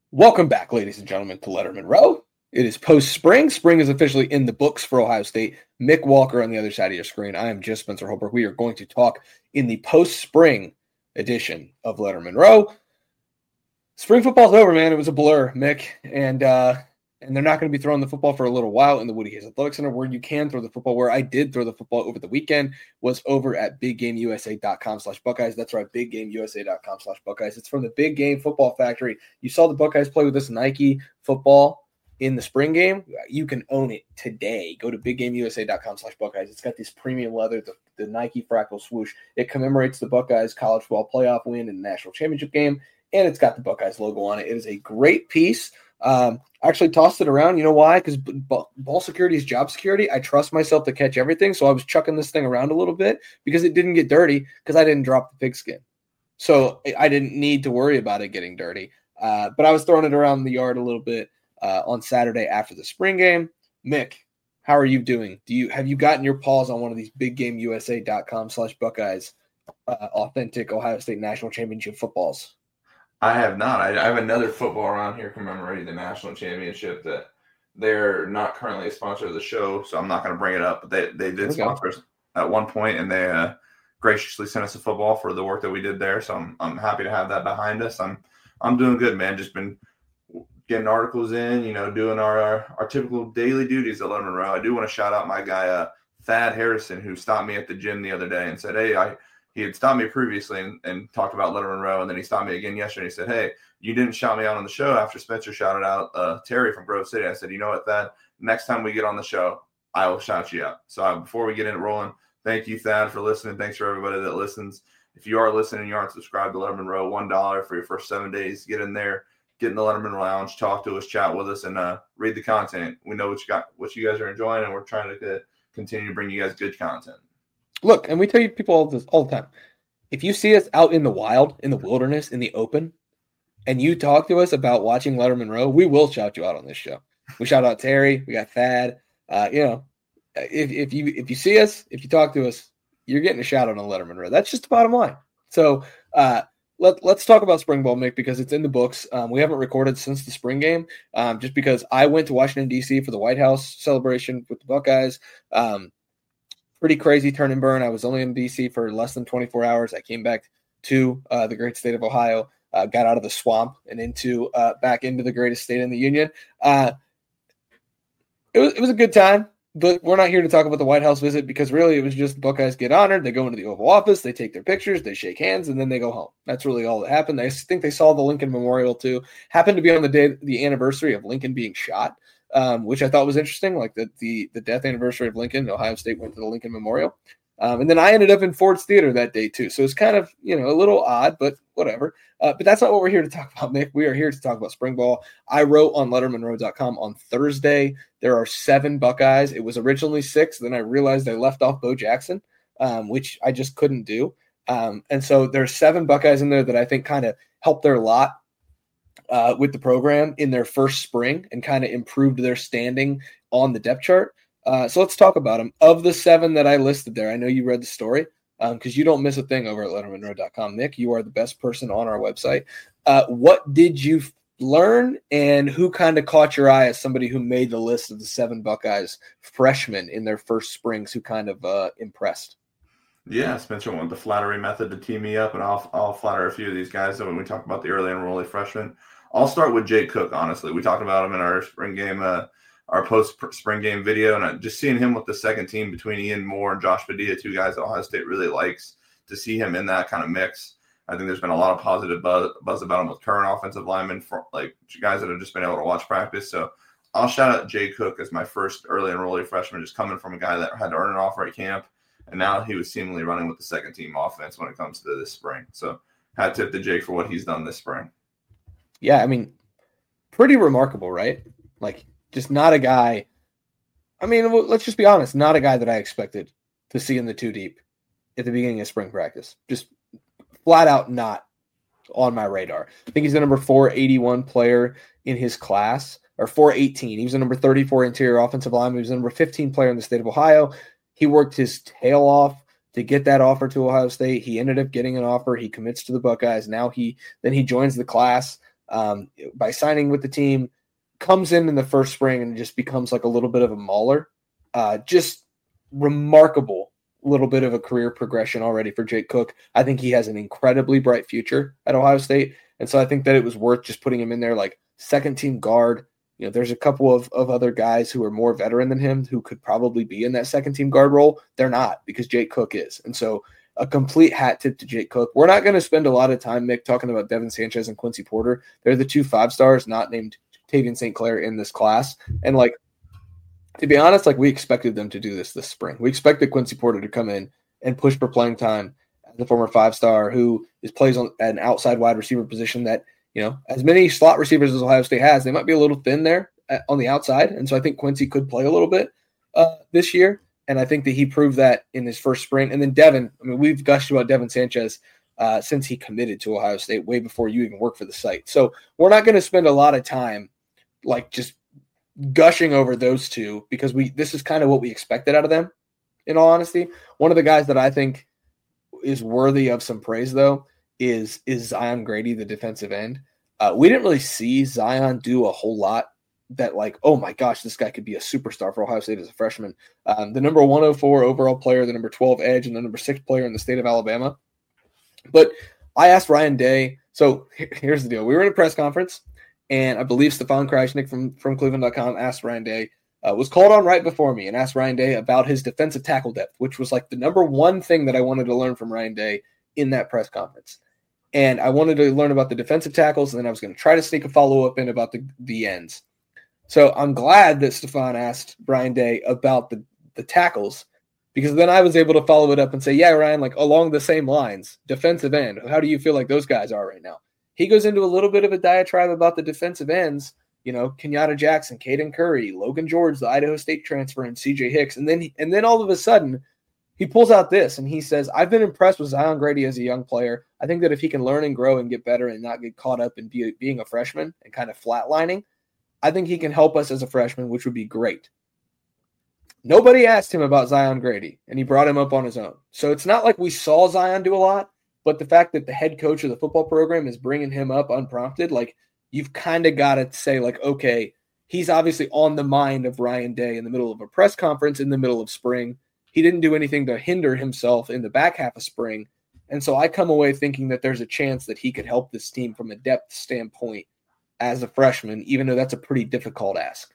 Welcome back, ladies and gentlemen, to Letterman Row. It is post-spring. Spring is officially in the books for Ohio State. Mick Walker on the other side of your screen. I am just Spencer Holbrook. We are going to talk in the post-spring edition of Letterman Row. Spring football's over, man. It was a blur, Mick, and they're not going to be throwing the football for a little while in the Woody Hayes Athletic Center. Where you can throw the football, where I did throw the football over the weekend, was over at BigGameUSA.com/Buckeyes. That's right, BigGameUSA.com/Buckeyes. It's from the Big Game Football Factory. You saw the Buckeyes play with this Nike football in the spring game. You can own it today. Go to BigGameUSA.com/Buckeyes. It's got this premium leather, the Nike Fractal swoosh. It commemorates the Buckeyes college football playoff win in the national championship game, and it's got the Buckeyes logo on it. It is a great piece. I actually tossed it around. You know why? Because ball security is job security. I trust myself to catch everything, so I was chucking this thing around a little bit because it didn't get dirty because I didn't drop the pigskin. So I didn't need to worry about it getting dirty. But I was throwing it around the yard a little bit on Saturday after the spring game. Mick, how are you doing? Have you gotten your paws on one of these BigGameUSA.com/Buckeyes authentic Ohio State national championship footballs? I have not. I have another football around here commemorating the national championship that they're not currently a sponsor of the show, so I'm not going to bring it up. But they did sponsor us at one point, and they graciously sent us a football for the work that we did there. So I'm happy to have that behind us. I'm doing good, man. Just been getting articles in, doing our typical daily duties at Letterman Row. I do want to shout out my guy Thad Harrison, who stopped me at the gym the other day and said, "Hey, he had stopped me previously and talked about Letterman Row, and then he stopped me again yesterday. He said, 'Hey, you didn't shout me out on the show after Spencer shouted out Terry from Grove City.' I said, 'You know what, Thad? Next time we get on the show, I will shout you out.' So before we get into rolling, thank you, Thad, for listening. Thanks for everybody that listens. If you are listening and you aren't subscribed to Letterman Row, $1 for your first 7 days. Get in there, get in the Letterman Lounge, talk to us, chat with us, and read the content. We know what you guys are enjoying, and we're trying to continue to bring you guys good content. Look, and we tell you people all this all the time. If you see us out in the wild, in the wilderness, in the open, and you talk to us about watching Letterman Row, we will shout you out on this show. We shout out Terry. We got Thad. If you see us, if you talk to us, you're getting a shout out on Letterman Row. That's just the bottom line. So let's talk about spring ball, Mick, because it's in the books. We haven't recorded since the spring game, just because I went to Washington, D.C. for the White House celebration with the Buckeyes. Pretty crazy turn and burn. I was only in D.C. for less than 24 hours. I came back to the great state of Ohio, got out of the swamp and back into the greatest state in the union. It was a good time, but we're not here to talk about the White House visit because really it was just the Buckeyes get honored. They go into the Oval Office, they take their pictures, they shake hands, and then they go home. That's really all that happened. I think they saw the Lincoln Memorial too. Happened to be on the anniversary of Lincoln being shot. Which I thought was interesting, like the death anniversary of Lincoln. Ohio State went to the Lincoln Memorial. And then I ended up in Ford's Theater that day too. So it's kind of, a little odd, but whatever. But that's not what we're here to talk about, Mick. We are here to talk about spring ball. I wrote on LettermanRow.com on Thursday, there are 7 Buckeyes. It was originally 6. Then I realized I left off Bo Jackson, which I just couldn't do. And so there's 7 Buckeyes in there that I think kind of helped their lot with the program in their first spring and kind of improved their standing on the depth chart. So let's talk about them. Of the 7 that I listed there, I know you read the story because you don't miss a thing over at LettermanRow.com. Nick, you are the best person on our website. What did you learn, and who kind of caught your eye as somebody who made the list of the 7 Buckeyes freshmen in their first springs who kind of impressed? Yeah, Spencer went the flattery method to team me up, and I'll flatter a few of these guys. So when we talk about the early enrollee freshmen, I'll start with Jake Cook, honestly. We talked about him in our spring game, our post-spring game video, and just seeing him with the second team between Ian Moore and Josh Padilla, 2 guys that Ohio State really likes, to see him in that kind of mix. I think there's been a lot of positive buzz about him with current offensive linemen, like guys that have just been able to watch practice. So I'll shout out Jake Cook as my first early enrollee freshman, just coming from a guy that had to earn an offer at camp, and now he was seemingly running with the second-team offense when it comes to this spring. So hat tip to Jake for what he's done this spring. Yeah, I mean, pretty remarkable, right? Like, just not a guy – I mean, let's just be honest, not a guy that I expected to see in the 2 deep at the beginning of spring practice. Just flat out not on my radar. I think he's the number 481 player in his class, or 418. He was the number 34 interior offensive lineman. He was the number 15 player in the state of Ohio. He worked his tail off to get that offer to Ohio State. He ended up getting an offer. He commits to the Buckeyes. Now he joins the class. by signing with the team, comes in the first spring and just becomes like a little bit of a mauler. Just remarkable little bit of a career progression already for Jake Cook. I think he has an incredibly bright future at Ohio State. And so I think that it was worth just putting him in there like second team guard. There's a couple of other guys who are more veteran than him who could probably be in that second team guard role. They're not, because Jake Cook is. And so a complete hat tip to Jake Cook. We're not going to spend a lot of time, Mick, talking about Devin Sanchez and Quincy Porter. They're the 2 5-stars not named Tavian St. Clair in this class. And like, to be honest, like we expected them to do this spring. We expected Quincy Porter to come in and push for playing time as a former 5-star who plays on an outside wide receiver position that, as many slot receivers as Ohio State has, they might be a little thin there on the outside. And so I think Quincy could play a little bit this year. And I think that he proved that in his first spring. And then Devin, we've gushed about Devin Sanchez since he committed to Ohio State way before you even worked for the site. So we're not going to spend a lot of time like just gushing over those two because this is kind of what we expected out of them, in all honesty. One of the guys that I think is worthy of some praise, though, is Zion Grady, the defensive end. We didn't really see Zion do a whole lot that like, oh my gosh, this guy could be a superstar for Ohio State as a freshman. The number 104 overall player, the number 12 edge, and the number 6 player in the state of Alabama. But I asked Ryan Day. So here's the deal. We were in a press conference, and I believe Stefan Krajnik from Cleveland.com asked Ryan Day, was called on right before me and asked Ryan Day about his defensive tackle depth, which was like the number one thing that I wanted to learn from Ryan Day in that press conference. And I wanted to learn about the defensive tackles, and then I was going to try to sneak a follow-up in about the ends. So I'm glad that Stefan asked Ryan Day about the tackles, because then I was able to follow it up and say, yeah, Ryan, like along the same lines, defensive end, how do you feel like those guys are right now? He goes into a little bit of a diatribe about the defensive ends, Kenyatta Jackson, Caden Curry, Logan George, the Idaho State transfer, and CJ Hicks. And then all of a sudden he pulls out this and he says, I've been impressed with Zion Grady as a young player. I think that if he can learn and grow and get better and not get caught up in being a freshman and kind of flatlining, I think he can help us as a freshman, which would be great. Nobody asked him about Zion Grady, and he brought him up on his own. So it's not like we saw Zion do a lot, but the fact that the head coach of the football program is bringing him up unprompted, like you've kind of got to say like, okay, he's obviously on the mind of Ryan Day in the middle of a press conference in the middle of spring. He didn't do anything to hinder himself in the back half of spring. And so I come away thinking that there's a chance that he could help this team from a depth standpoint as a freshman, even though that's a pretty difficult ask.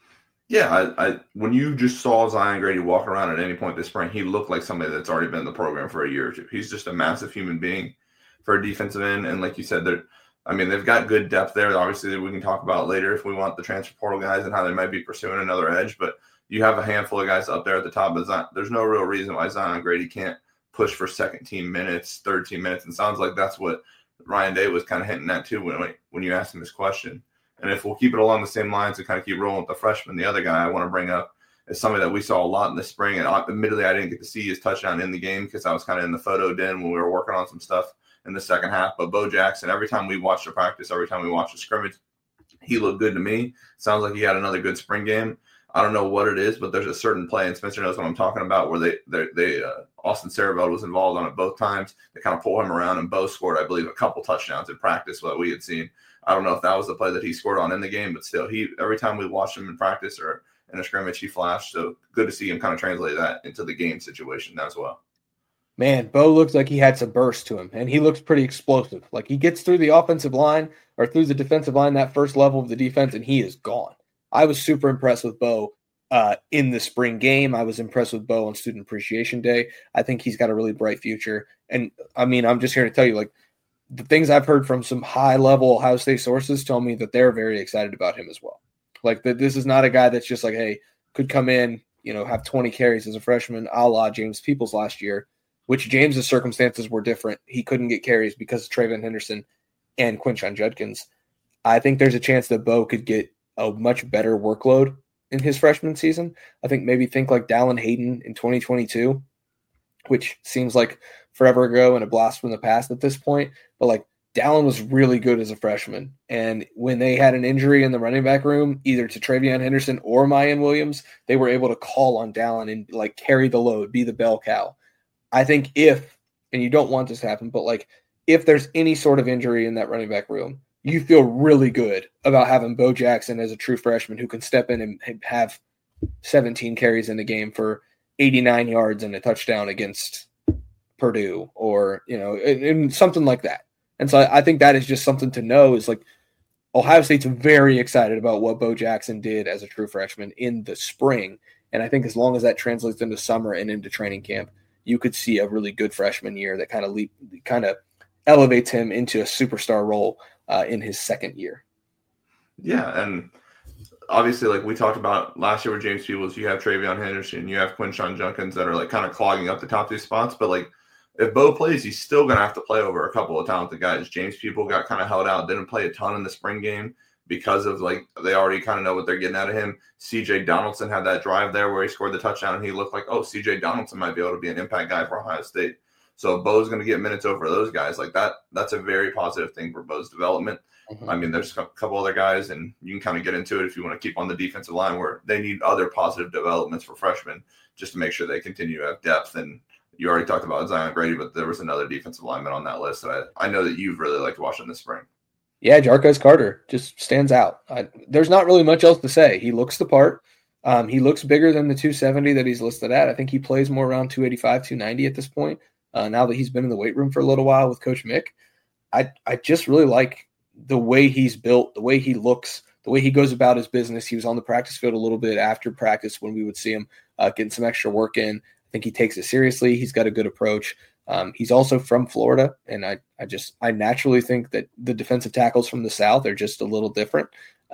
Yeah, I when you just saw Zion Grady walk around at any point this spring, he looked like somebody that's already been in the program for a year or two. He's just a massive human being for a defensive end. And like you said, they've got good depth there. Obviously, we can talk about later if we want the transfer portal guys and how they might be pursuing another edge. But you have a handful of guys up there at the top. But there's no real reason why Zion Grady can't push for second team minutes, third team minutes. And sounds like that's what Ryan Day was kind of hinting at too when you asked him this question. And if we'll keep it along the same lines and kind of keep rolling with the freshman, the other guy I want to bring up is somebody that we saw a lot in the spring. And admittedly, I didn't get to see his touchdown in the game because I was kind of in the photo den when we were working on some stuff in the second half. But Bo Jackson, every time we watched the practice, every time we watched the scrimmage, he looked good to me. Sounds like he had another good spring game. I don't know what it is, but there's a certain play, and Spencer knows what I'm talking about, where they Austin Sarabeld was involved on it both times. They kind of pull him around, and Bo scored, I believe, a couple touchdowns in practice that we had seen. I don't know if that was the play that he scored on in the game, but still, every time we watched him in practice or in a scrimmage, he flashed. So good to see him kind of translate that into the game situation as well. Man, Bo looks like he had some burst to him, and he looks pretty explosive. Like he gets through the offensive line or through the defensive line, that first level of the defense, and he is gone. I was super impressed with Bo in the spring game. I was impressed with Bo on Student Appreciation Day. I think he's got a really bright future. And, I'm just here to tell you, like, the things I've heard from some high-level Ohio State sources tell me that they're very excited about him as well. Like, that this is not a guy that's just like, hey, could come in, have 20 carries as a freshman, a la James Peoples last year, which James's circumstances were different. He couldn't get carries because of Trayvon Henderson and Quinshon Judkins. I think there's a chance that Bo could get a much better workload in his freshman season. I think like Dallin Hayden in 2022, which seems like forever ago and a blast from the past at this point. But like Dallin was really good as a freshman. And when they had an injury in the running back room, either to Travion Henderson or Mayan Williams, they were able to call on Dallin and like carry the load, be the bell cow. I think and you don't want this to happen, but like if there's any sort of injury in that running back room, you feel really good about having Bo Jackson as a true freshman who can step in and have 17 carries in the game for 89 yards and a touchdown against Purdue, or, and something like that. And so I think that is just something to know, is like Ohio State's very excited about what Bo Jackson did as a true freshman in the spring. And I think as long as that translates into summer and into training camp, you could see a really good freshman year that kind of elevates him into a superstar role in his second year. Yeah, and obviously, like we talked about last year with James Peebles, you have TreVeyon Henderson, you have Quinshon Judkins that are like kind of clogging up the top two spots. But like if Bo plays, he's still going to have to play over a couple of talented guys. James Peebles got kind of held out, didn't play a ton in the spring game because of like they already kind of know what they're getting out of him. CJ Donaldson had that drive there where he scored the touchdown, and he looked like, oh, CJ Donaldson might be able to be an impact guy for Ohio State. So if Bo's going to get minutes over those guys, like that's a very positive thing for Bo's development. Mm-hmm. I mean, there's a couple other guys, and you can kind of get into it if you want to keep on the defensive line, where they need other positive developments for freshmen just to make sure they continue to have depth. And you already talked about Zion Grady, but there was another defensive lineman on that list that I know that you've really liked watching this spring. Yeah, Jarquez Carter just stands out. There's not really much else to say. He looks the part. He looks bigger than the 270 that he's listed at. I think he plays more around 285, 290 at this point, now that he's been in the weight room for a little while with Coach Mick. I just really like the way he's built, the way he looks, the way he goes about his business. He was on the practice field a little bit after practice when we would see him getting some extra work in. I think he takes it seriously. He's got a good approach. He's also from Florida, and I naturally think that the defensive tackles from the South are just a little different,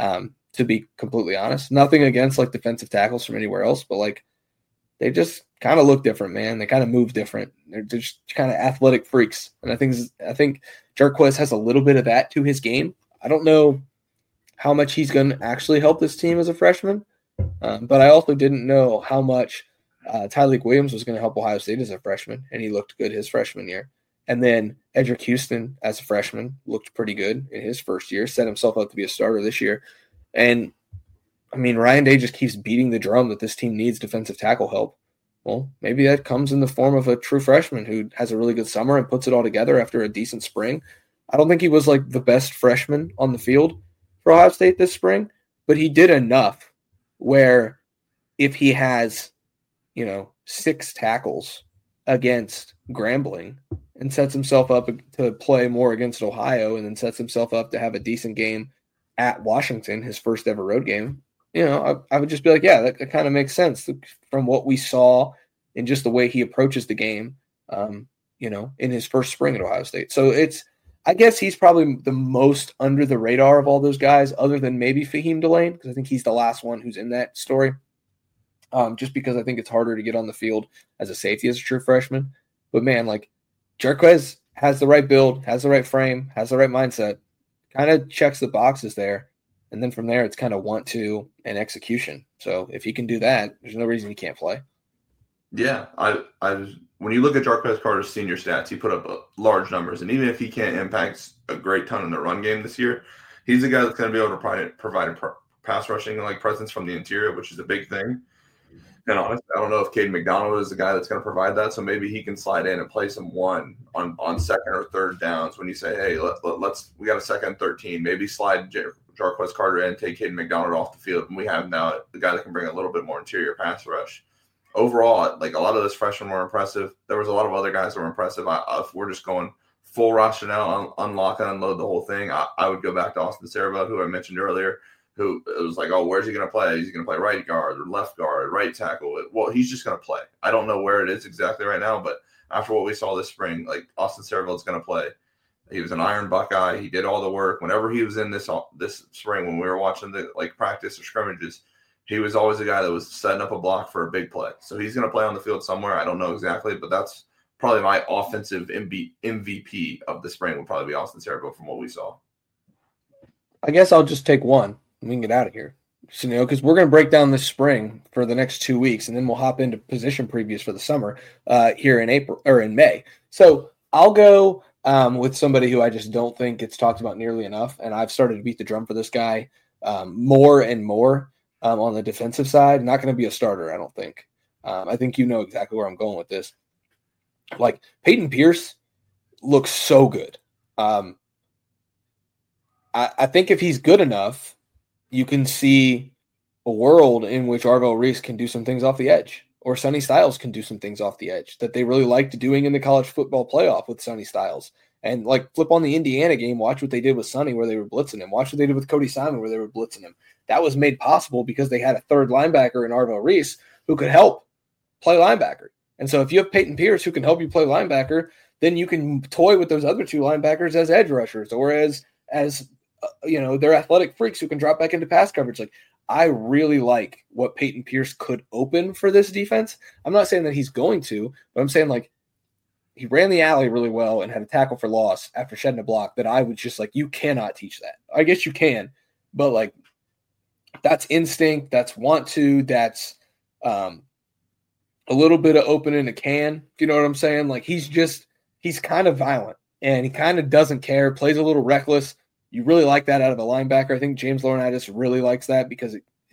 to be completely honest. Nothing against like defensive tackles from anywhere else, but like they just kind of look different, man. They kind of move different. They're just kind of athletic freaks, and I think Jarquez has a little bit of that to his game. I don't know how much he's going to actually help this team as a freshman, but I also didn't know how much Tyleik Williams was going to help Ohio State as a freshman, and he looked good his freshman year. And then Edric Houston as a freshman looked pretty good in his first year, set himself up to be a starter this year. And, I mean, Ryan Day just keeps beating the drum that this team needs defensive tackle help. Well, maybe that comes in the form of a true freshman who has a really good summer and puts it all together after a decent spring. I don't think he was like the best freshman on the field for Ohio State this spring, but he did enough where if he has – 6 tackles against Grambling and sets himself up to play more against Ohio, and then sets himself up to have a decent game at Washington, his first ever road game, I would just be like, yeah, that kind of makes sense from what we saw in just the way he approaches the game, in his first spring at Ohio State. So I guess he's probably the most under the radar of all those guys, other than maybe Fahim Delane, because I think he's the last one who's in that story. Just because I think it's harder to get on the field as a safety as a true freshman. But, man, like Jarquez has the right build, has the right frame, has the right mindset, kind of checks the boxes there. And then from there, it's kind of want to and execution. So if he can do that, there's no reason he can't play. Yeah, when you look at Jarquez Carter's senior stats, he put up large numbers. And even if he can't impact a great ton in the run game this year, he's a guy that's going to be able to provide a pass rushing like presence from the interior, which is a big thing. And honestly, I don't know if Caden McDonald is the guy that's going to provide that. So maybe he can slide in and play some one on second or third downs when you say, hey, we got a second and 13. Maybe slide Jarquez Carter in, take Caden McDonald off the field. And we have now the guy that can bring a little bit more interior pass rush. Overall, like a lot of those freshmen were impressive. There was a lot of other guys that were impressive. If we're just going full roster now, unlock and unload the whole thing, I would go back to Austin Sarabot, who I mentioned earlier. Who it was like, oh, where's he going to play? Is he going to play right guard or left guard, right tackle? Well, he's just going to play. I don't know where it is exactly right now, but after what we saw this spring, like Austin Sarabot's going to play. He was an Iron Buckeye. He did all the work. Whenever he was in this spring, when we were watching the practice or scrimmages, he was always the guy that was setting up a block for a big play. So he's going to play on the field somewhere. I don't know exactly, but that's probably my offensive MVP of the spring would probably be Austin Sarabot from what we saw. I guess I'll just take one. We can get out of here. So, because we're going to break down this spring for the next 2 weeks, and then we'll hop into position previews for the summer here in April or in May. So I'll go with somebody who I just don't think gets talked about nearly enough, and I've started to beat the drum for this guy more and more on the defensive side. Not going to be a starter, I don't think. I think you know exactly where I'm going with this. Like Peyton Pierce looks so good. I think if he's good enough, you can see a world in which Arvell Reese can do some things off the edge, or Sonny Styles can do some things off the edge that they really liked doing in the college football playoff with Sonny Styles. And like flip on the Indiana game, watch what they did with Sonny where they were blitzing him. Watch what they did with Cody Simon where they were blitzing him. That was made possible because they had a third linebacker in Arvell Reese who could help play linebacker. And so if you have Peyton Pierce who can help you play linebacker, then you can toy with those other two linebackers as edge rushers or as they're athletic freaks who can drop back into pass coverage. Like, I really like what Peyton Pierce could open for this defense. I'm not saying that he's going to, but I'm saying like he ran the alley really well and had a tackle for loss after shedding a block that I was just like, you cannot teach that. I guess you can, but like that's instinct, that's want to, that's a little bit of opening a can. If you know what I'm saying? Like he's kind of violent and he kind of doesn't care, plays a little reckless. You really like that out of a linebacker. I think James Laurinaitis really likes that because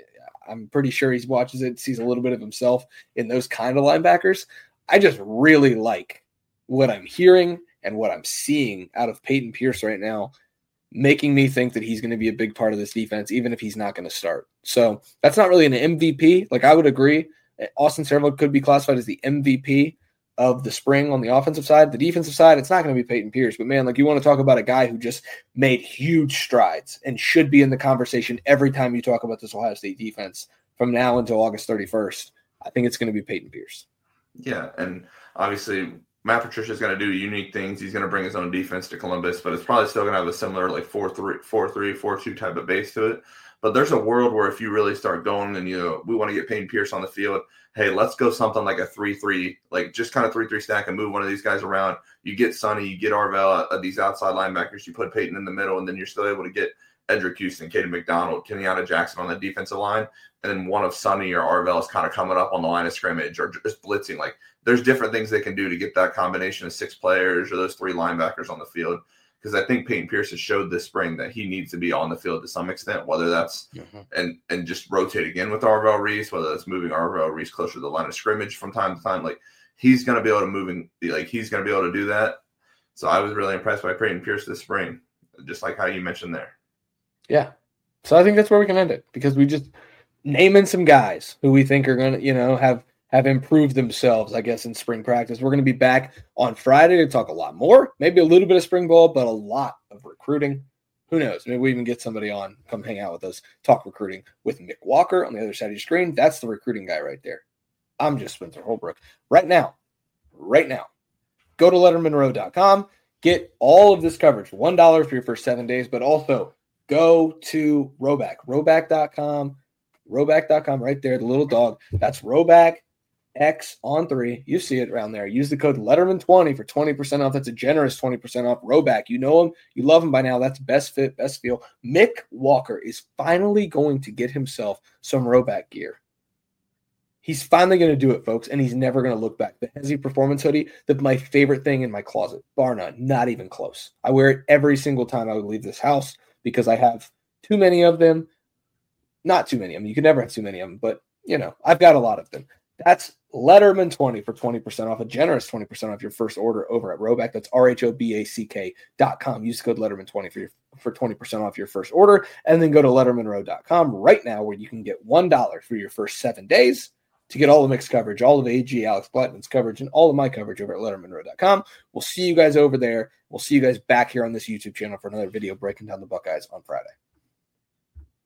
I'm pretty sure he watches it, sees a little bit of himself in those kind of linebackers. I just really like what I'm hearing and what I'm seeing out of Peyton Pierce right now, making me think that he's going to be a big part of this defense, even if he's not going to start. So that's not really an MVP. Like I would agree, Austin Servo could be classified as the MVP of the spring on the offensive side. The defensive side, it's not going to be Peyton Pierce. But, man, like you want to talk about a guy who just made huge strides and should be in the conversation every time you talk about this Ohio State defense from now until August 31st. I think it's going to be Peyton Pierce. Yeah, and obviously Matt Patricia's going to do unique things. He's going to bring his own defense to Columbus, but it's probably still going to have a similar like 4-3, 4-2 type of base to it. But there's a world where if you really start going and, we want to get Peyton Pierce on the field, hey, let's go something like a 3-3, like just kind of 3-3 stack and move one of these guys around. You get Sonny, you get Arvell, these outside linebackers, you put Peyton in the middle, and then you're still able to get Edric Houston, Kaden McDonald, Kenyatta Jackson on the defensive line, and then one of Sonny or Arvell is kind of coming up on the line of scrimmage or just blitzing. Like there's different things they can do to get that combination of 6 players or those 3 linebackers on the field. Because I think Peyton Pierce has showed this spring that he needs to be on the field to some extent, whether that's and just rotating in with Arvell Reese, whether that's moving Arvell Reese closer to the line of scrimmage from time to time. Like he's going to be able to he's going to be able to do that. So I was really impressed by Peyton Pierce this spring, just like how you mentioned there. Yeah. So I think that's where we can end it because we just naming some guys who we think are going to, have improved themselves, I guess, in spring practice. We're going to be back on Friday to talk a lot more, maybe a little bit of spring ball, but a lot of recruiting. Who knows? Maybe we even get somebody on, come hang out with us, talk recruiting with Mick Walker on the other side of your screen. That's the recruiting guy right there. I'm just Spencer Holbrook. Right now, go to LettermanRow.com, get all of this coverage, $1 for your first 7 days, but also go to Rhoback, Rhoback.com right there, the little dog. That's Rhoback. X on 3. You see it around there. Use the code Letterman20 for 20% off. That's a generous 20% off. Rhoback. You know him. You love him by now. That's best fit, best feel. Mick Walker is finally going to get himself some Rhoback gear. He's finally going to do it, folks, and he's never going to look back. The Hezzy Performance hoodie, my favorite thing in my closet, bar none, not even close. I wear it every single time I would leave this house because I have too many of them. Not too many of them. You can never have too many of them, but, I've got a lot of them. That's Letterman20 for 20% off, a generous 20% off your first order over at Rhoback. That's RHOBACK.com. Use the code Letterman20 for 20% off your first order, and then go to LettermanRow.com right now where you can get $1 for your first 7 days to get all the mixed coverage, all of AG, Alex Blattman's coverage, and all of my coverage over at LettermanRow.com. We'll see you guys over there. We'll see you guys back here on this YouTube channel for another video breaking down the Buckeyes on Friday.